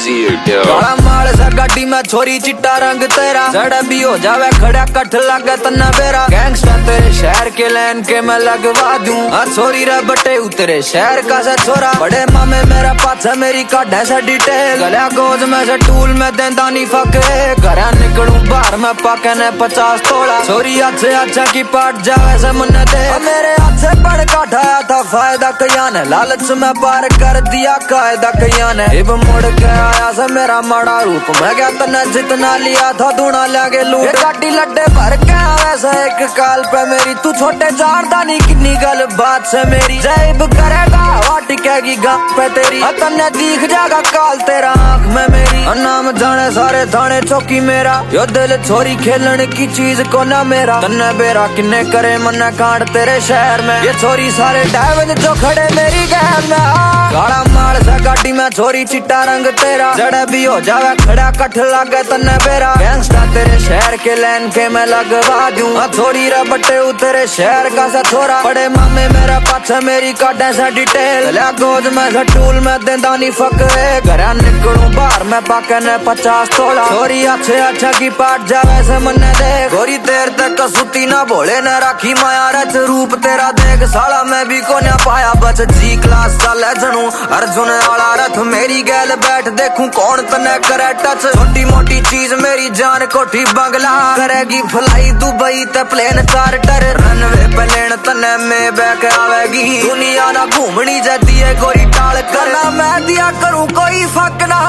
काला माल सा गाड़ी में छोरी चिट्टा रंग तेरा, जड़ा भी हो जावे खड़ा कठ लागे तना बेरा। गैंगस्टर तेरे शहर के लैन के मैं लगवा दूं, छोरी रे बटे उतरे शहर का सा छोरा। बड़े मामे मेरा पाछा मेरी काढ़े सा डिटेल, गला गोज में से टूल में देंदा नहीं फके। घरा निकलूं बाहर में पाके ने 50 तोड़ा, छोरी अच्छे अच्छा की पाट जावे से मुन्ने दे। मेरे हाथ से पड़ काटाया था फायदा कया ने, लालच में पार कर दिया कायदा कया ने। इब मुड़ के आया से मेरा माड़ा रूप, मैं क्या तने जितना लिया था दूना लागे लूट। गाड़ी लड्डे भर के आवे से एक काल पे मेरी, तू छोटे जानता नहीं कितनी गल बात से मेरी। जैब करेगा हवा टिकेगी गांव पे तेरी, तन्ने दिख जाएगा काल तेरा आँख में मेरी। नाम जाने सारे थाने चौकी मेरा, यो दिल छोरी खेलने की चीज को ना मेरा। तन्ने बेरा किन्ने करे मन्ने कांड तेरे शहर में, ये छोरी सारे डायवन जो खड़े मेरी गैर में। काला माल सा गाड़ी में छोरी चिट्टा रंग तेरा, जड़ा भी हो जावे खड़ा कठ लागे तन्ने बेरा। गैंगस्टर तेरे शहर के लैन के मैं लगवा दूं, छोरी रे बटे उतरे शहर का सा छोरा। बड़े मामे मेरा पाछा मेरी काढ़े सा डिटेल, गोद में से टूल में देंदा नहीं फके। घरा निकलूं बाहर में पाके ने 50 तोड़ा, छोरी अच्छे अच्छा की पाट जावे से मन्ने देख। गोरी देर तक सुती ना भोले ने राखी माया रच, रूप तेरा देख साला मैं भी को ना पाया बच। जी क्लास चले जनू अर्जुन आला रथ, मेरी गैल बैठ देखूं कौन तने करे टच। छोटी मोटी चीज मेरी जान कोठी बंगला, करेगी फ्लाई दुबई ते प्लेन चार्टर। रनवे पे लेन तने में बैक आवेगी, दुनिया ना घूमनी जाती है गोरी टाल करना। मैं दिया करूं कोई फक ना,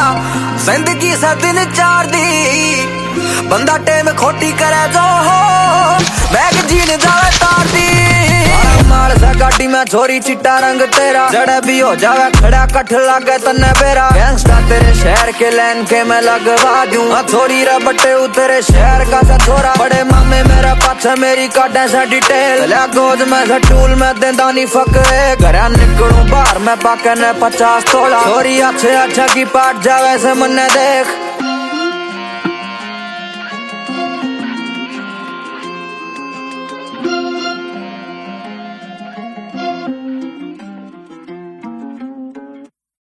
जिंदगी से दिन चार दी, बंदा टेम खोटी करे जो हो, बैग जीन जावे तार दी। माल सा गाड़ी में छोरी चिट्टा रंग तेरा, जड़ा भी हो जावे खड़ा कठ लागे तन्ने बेरा। गैंगस्टर तेरे शहर के लैन के मैं लगवा दूं, छोरी रे बटे उतरे शहर का सा छोरा। बड़े मामे मेरा पाछा मेरी काढ़े सा डिटेल, गोद में से टूल में देंदा नहीं फके। घरा निकलूं बाहर में पाके ने 50 तोड़ा, छोरी अच्छे अच्छा की पाट जावे से मन्ने देख।